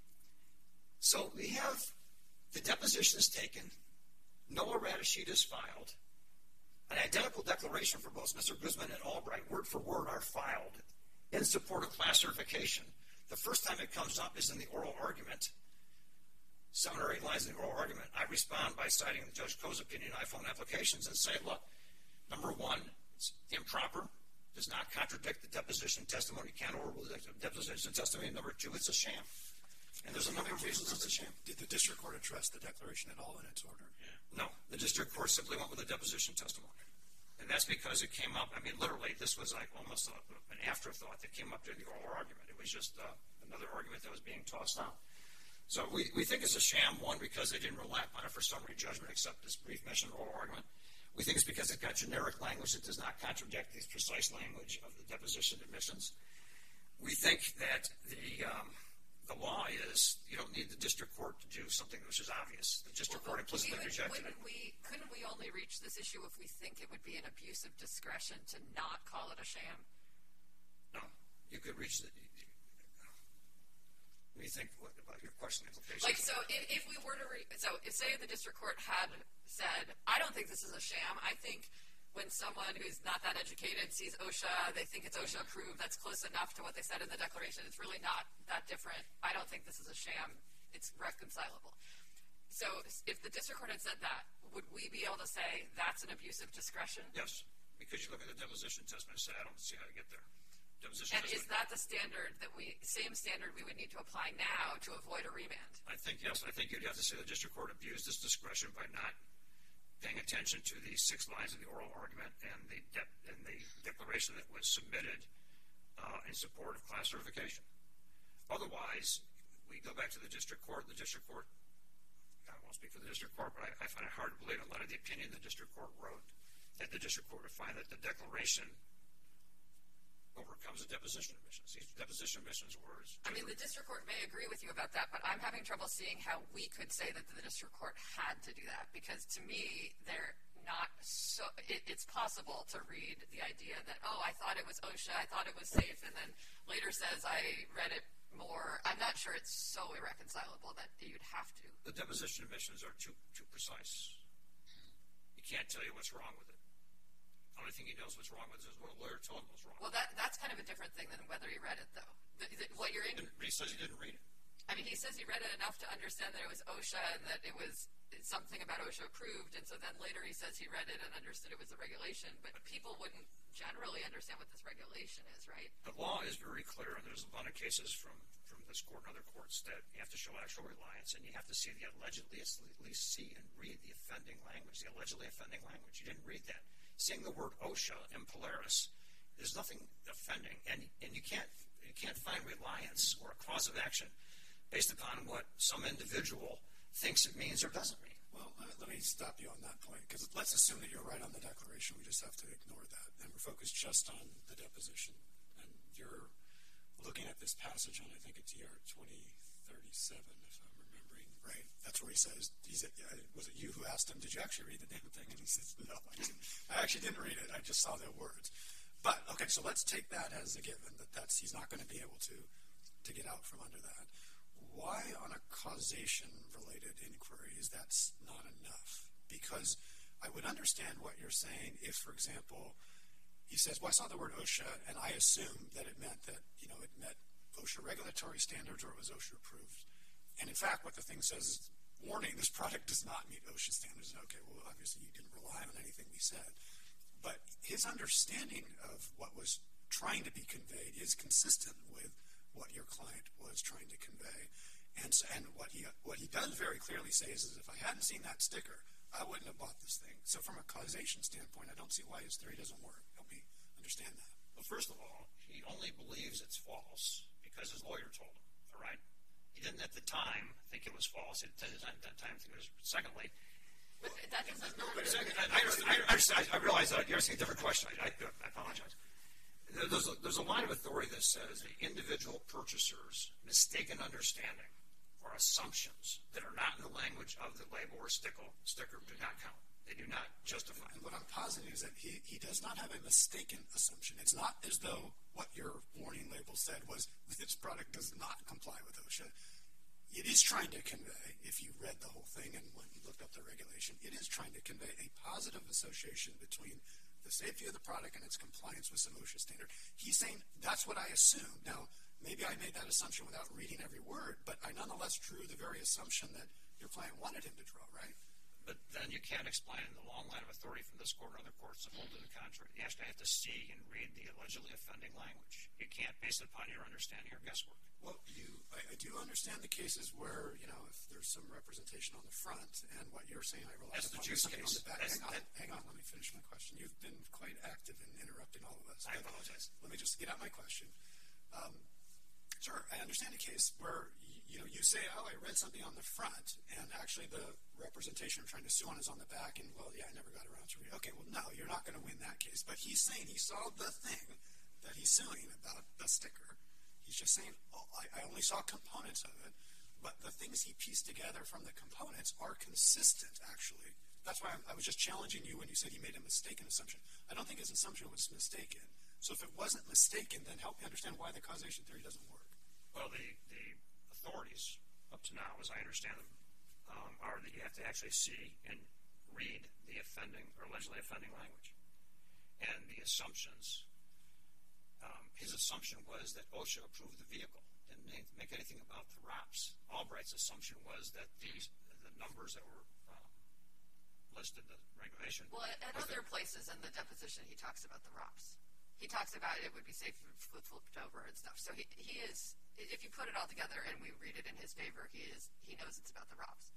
So we have the deposition is taken, no errata sheet is filed, an identical declaration for both Mister Guzman and Albright, word for word, are filed in support of class certification. The first time it comes up is in the oral argument. Seven or eight lines in the oral argument. I respond by citing the Judge Coe's opinion iPhone applications and say, look, number one, it's improper, does not contradict the deposition testimony, can't overrule the deposition testimony. Number two, it's a sham. And there's a number of reasons it's a sham. Did the district court address the declaration at all in its order? Yeah. No, the district court simply went with the deposition testimony. And that's because it came up, I mean, literally, this was like almost a, an afterthought that came up during the oral argument. It was just uh, another argument that was being tossed out. So we, we think it's a sham, one, because they didn't rely upon it for summary judgment except this brief mention of oral argument. We think it's because it got generic language that does not contradict the precise language of the deposition admissions. We think that the um, the law is you don't need the district court to do something which is obvious. The district well, court implicitly we, rejected it. We, couldn't we only reach this issue if we think it would be an abuse of discretion to not call it a sham? No, you could reach the. What do you think what, about your question implications? Like, so if, if we were to, re- so if say the district court had said, I don't think this is a sham. I think when someone who's not that educated sees OSHA, they think it's OSHA approved. That's close enough to what they said in the declaration. It's really not that different. I don't think this is a sham. It's reconcilable. So if the district court had said that, would we be able to say that's an abuse of discretion? Yes, because you look at the deposition testimony and say, I don't see how to get there. Deposition and testimony. Is that the standard that we, same standard we would need to apply now to avoid a remand? I think, yes. I think you'd have to say the district court abused its discretion by not paying attention to the six lines of the oral argument and the de- and the declaration that was submitted uh, in support of class certification. Otherwise, we go back to the district court. The district court, I won't speak for the district court, but I, I find it hard to believe a lot of the opinion the district court wrote that the district court would find that the declaration overcomes the deposition admissions. These deposition admissions words. I mean, the district court may agree with you about that, but I'm having trouble seeing how we could say that the district court had to do that, because to me, they're not so, it, it's possible to read the idea that, oh, I thought it was OSHA, I thought it was safe, and then later says I read it more. I'm not sure it's so irreconcilable that you'd have to. The deposition admissions are too too precise. You can't tell you what's wrong with it. The only thing he knows what's wrong with it is what a lawyer told him was wrong. Well, that that's kind of a different thing than whether he read it, though. The, the, what you're in, but he says he didn't read it. I mean, he says he read it enough to understand that it was OSHA and that it was something about OSHA approved, and so then later he says he read it and understood it was a regulation, but people wouldn't generally understand what this regulation is, right? The law is very clear, and there's a lot of cases from, from this court and other courts that you have to show actual reliance, and you have to see the allegedly, at least see and read the offending language, the allegedly offending language. You didn't read that. Seeing the word OSHA in Polaris, there's nothing offending, and and you can't you can't find reliance or a cause of action based upon what some individual thinks it means or doesn't mean. Well, uh, let me stop you on that point, because let's assume that you're right on the declaration. We just have to ignore that, and we're focused just on the deposition. And you're looking at this passage on, I think it's E R twenty thirty-seven, if I'm remembering right. That's where he says, he said, yeah, was it you who asked him, did you actually read the damn thing? And he says, no, I didn't. I actually didn't read it. I just saw the words. But, okay, so let's take that as a given, that that's, he's not going to be able to, to get out from under that. Why on a causation-related inquiry is that not enough? Because I would understand what you're saying if, for example, he says, well, I saw the word OSHA, and I assumed that it meant that, you know, it met OSHA regulatory standards or it was OSHA approved. And in fact, what the thing says is, warning, this product does not meet OSHA standards. Okay, well, obviously you didn't rely on anything we said. But his understanding of what was trying to be conveyed is consistent with what your client was trying to convey. And so, and what he what he does very clearly say is, is if I hadn't seen that sticker, I wouldn't have bought this thing. So from a causation standpoint, I don't see why his theory doesn't work. Help me understand that. Well, first of all, he only believes it's false because his lawyer told him, all right? He didn't at the time think it was false. He didn't at that time think it was. Secondly, but that doesn't no, but second, I, I, understand, I, understand, I realize that you're asking a different question. I, I, I apologize. There's a, there's a line of authority that says the individual purchaser's mistaken understanding or assumptions that are not in the language of the label or sticker, sticker do not count. They do not justify. And what I'm positing is that he, he does not have a mistaken assumption. It's not as though what your warning label said was this product does not comply with OSHA. It is trying to convey, if you read the whole thing and when you looked up the regulation, it is trying to convey a positive association between the safety of the product and its compliance with some OSHA standard. He's saying that's what I assumed. Now, maybe I made that assumption without reading every word, but I nonetheless drew the very assumption that your client wanted him to draw, right? But then you can't explain the long line of authority from this court or other courts that hold to the contrary. You actually have to see and read the allegedly offending language. You can't base it upon your understanding or guesswork. Well, you, I, I do understand the cases where, you know, if there's some representation on the front and what you're saying, I realize That's the juice case. On the back. Hang on, hang on, let me finish my question. You've been quite active in interrupting all of us. I apologize. Let me just get out my question. Um, sure, I understand a case where, you know, you say, oh, I read something on the front, and actually the representation I'm trying to sue on is on the back, and, well, yeah, I never got around to read it. Okay, well, no, you're not going to win that case. But he's saying he saw the thing that he's suing about the sticker. He's just saying, oh, I, I only saw components of it, but the things he pieced together from the components are consistent, actually. That's why I'm, I was just challenging you when you said he made a mistaken assumption. I don't think his assumption was mistaken. So if it wasn't mistaken, then help me understand why the causation theory doesn't work. Well, the, the authorities up to now, as I understand them, um, are that you have to actually see and read the offending or allegedly offending language. And the assumptions, um, his assumption was that OSHA approved the vehicle. Didn't make anything about the R O P S. Albright's assumption was that these, the numbers that were um, listed, the regulation. Well, at, at other places in the deposition, he talks about the R O P S. He talks about it would be safe if it flipped over and stuff. So he, he is, if you put it all together and we read it in his favor, he is he knows it's about the R O P S.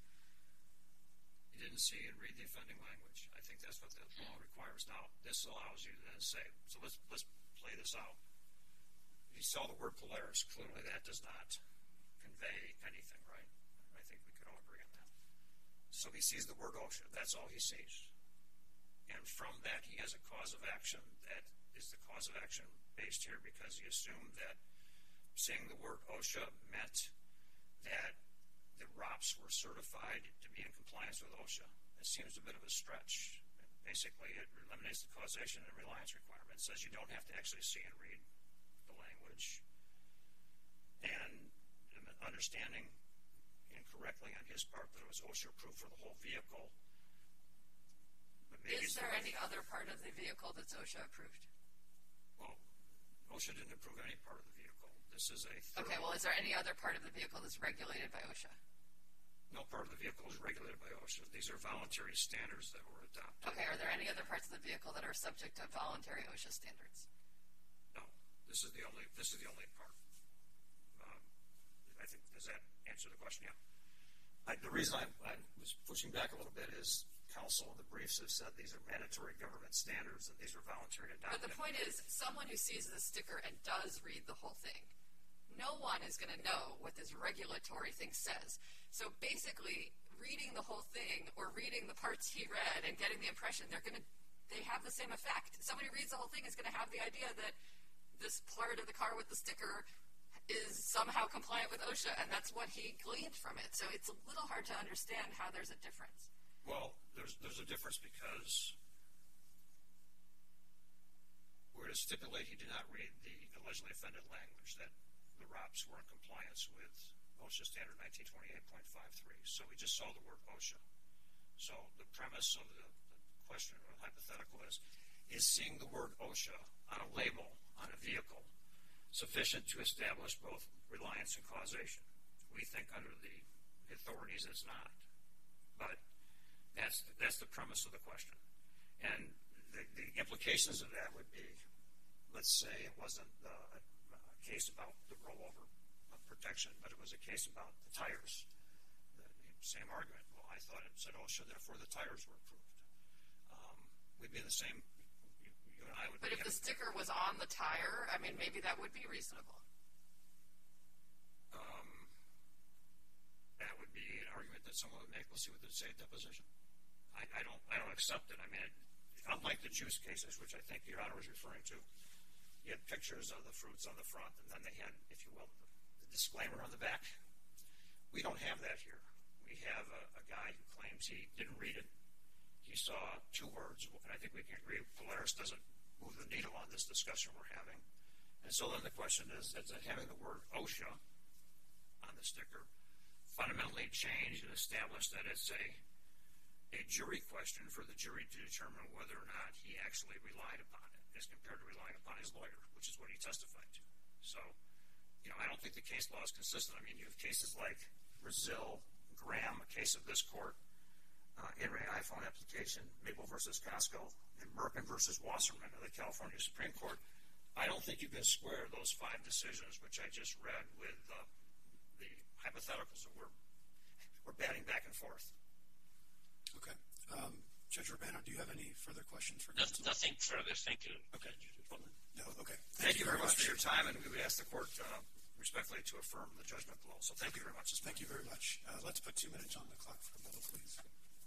He didn't see and read the offending language. I think that's what the law requires. Now, this allows you to then say, so let's let's play this out. If you saw the word Polaris, clearly that does not convey anything, right? I think we could all agree on that. So he sees the word OSHA. That's all he sees. And from that, he has a cause of action that is the cause of action based here because he assumed that seeing the word OSHA meant that the R O P S were certified to be in compliance with OSHA. It seems a bit of a stretch. Basically, it eliminates the causation and reliance requirement. It says you don't have to actually see and read the language. And understanding incorrectly on his part that it was OSHA approved for the whole vehicle. But maybe is there any other part of the vehicle that's OSHA approved? Well, OSHA didn't approve any part of the vehicle. This is a third. Okay, well, is there any other part of the vehicle that's regulated by OSHA? No part of the vehicle is regulated by OSHA. These are voluntary standards that were adopted. Okay, are there any other parts of the vehicle that are subject to voluntary OSHA standards? No, this is the only. This is the only part. Um, I think does that answer the question? Yeah. I, the reason I, I was pushing back a little bit is counsel in the briefs have said these are mandatory government standards and these are voluntary adopted. But the point is, someone who sees the sticker and does read the whole thing, no one is going to know what this regulatory thing says. So basically, reading the whole thing or reading the parts he read and getting the impression they're going to, they have the same effect. Somebody who reads the whole thing is going to have the idea that this part of the car with the sticker is somehow compliant with OSHA, and that's what he gleaned from it. So it's a little hard to understand how there's a difference. Well, there's there's a difference because we're to stipulate he did not read the allegedly offended language that the R O P S were in compliance with OSHA standard nineteen twenty-eight point five three. So we just saw the word OSHA. So the premise of the, the question or hypothetical is is seeing the word OSHA on a label on a vehicle sufficient to establish both reliance and causation? We think under the authorities it's not. But that's, that's the premise of the question. And the, the implications of that would be, let's say it wasn't uh, a case about the rollover of protection, but it was a case about the tires. The, the same argument. Well, I thought it said OSHA, therefore the tires were approved. Um, we'd be in the same, you, you and I would But be if the having, sticker was on the tire, I mean, maybe that would be reasonable. um, that would be an argument that someone would make. We'll see what they say at deposition. I, I don't I don't accept it. I mean, it, unlike the juice cases, which I think Your Honor was referring to, you had pictures of the fruits on the front, and then they had, if you will, the, the disclaimer on the back. We don't have that here. We have a, a guy who claims he didn't read it. He saw two words, and I think we can agree Polaris doesn't move the needle on this discussion we're having. And so then the question is, is that having the word OSHA on the sticker fundamentally change and establish that it's a a jury question for the jury to determine whether or not he actually relied upon it as compared to relying upon his lawyer, which is what he testified to. So, you know, I don't think the case law is consistent. I mean, you have cases like Brazil, Graham, a case of this court, uh, in-ray iPhone application, Maple versus Costco, and Merkin versus Wasserman of the California Supreme Court. I don't think you can square those five decisions, which I just read, with uh, the hypotheticals that we're, we're batting back and forth. Okay. Um, Judge Urbano, do you have any further questions for No, counsel? nothing further. Thank you. Okay. No, okay. Thank, thank you very much for your time, and we would ask the court uh, respectfully to affirm the judgment below. So thank you very much. Thank you very much. Uh, let's put two minutes on the clock for rebuttal, please.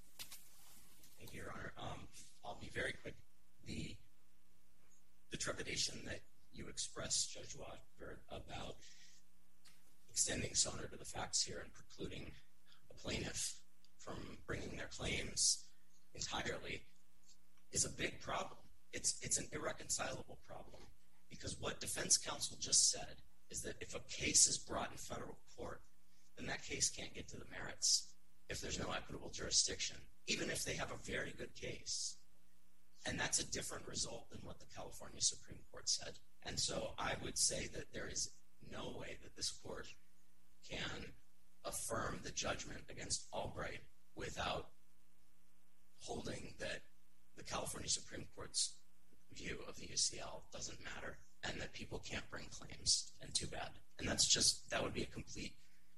Thank you, Your Honor. Um, I'll be very quick. The the trepidation that you expressed, Judge Watford, about extending Soner to the facts here and precluding a plaintiff from bringing their claims entirely is a big problem. It's it's an irreconcilable problem, because what defense counsel just said is that if a case is brought in federal court, then that case can't get to the merits if there's no equitable jurisdiction, even if they have a very good case. And that's a different result than what the California Supreme Court said. And so I would say that there is no way that this court can affirm the judgment against Albright without holding that the California Supreme Court's view of the U C L doesn't matter and that people can't bring claims, and too bad. And that's just, that would be a complete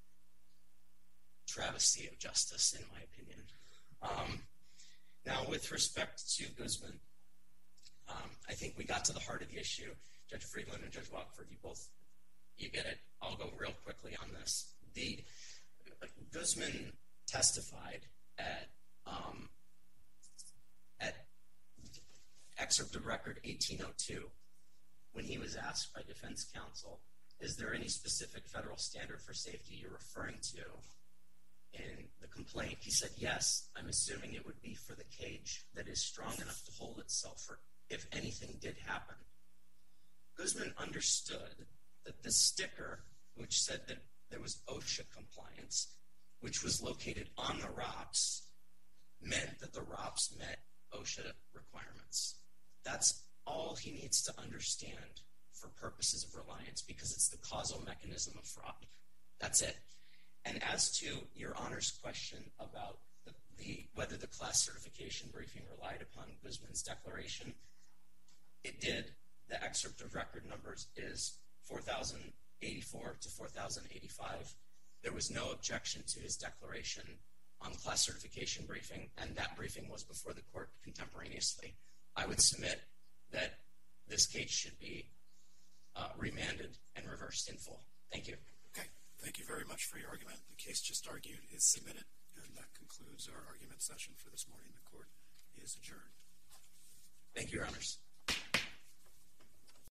travesty of justice, in my opinion. Um, now, with respect to Guzman, um, I think we got to the heart of the issue. Judge Friedland and Judge Watford, you both, you get it. I'll go real quickly on this. The Guzman testified at um, at excerpt of record eighteen oh two when he was asked by defense counsel, is there any specific federal standard for safety you're referring to in the complaint? He said, yes, I'm assuming it would be for the cage that is strong enough to hold itself for if anything did happen. Guzman understood that the sticker, which said that there was OSHA compliance, which was located on the R O P S, meant that the R O P S met OSHA requirements. That's all he needs to understand for purposes of reliance, because it's the causal mechanism of fraud. That's it. And as to Your Honor's question about the, the whether the class certification briefing relied upon Guzman's declaration, it did. The excerpt of record numbers is four thousand eighty-four to four thousand eighty-five. There was no objection to his declaration on class certification briefing, and that briefing was before the court contemporaneously. I would submit that this case should be uh, remanded and reversed in full. Thank you. Okay. Thank you very much for your argument. The case just argued is submitted, and that concludes our argument session for this morning. The court is adjourned. Thank you, Your Honors.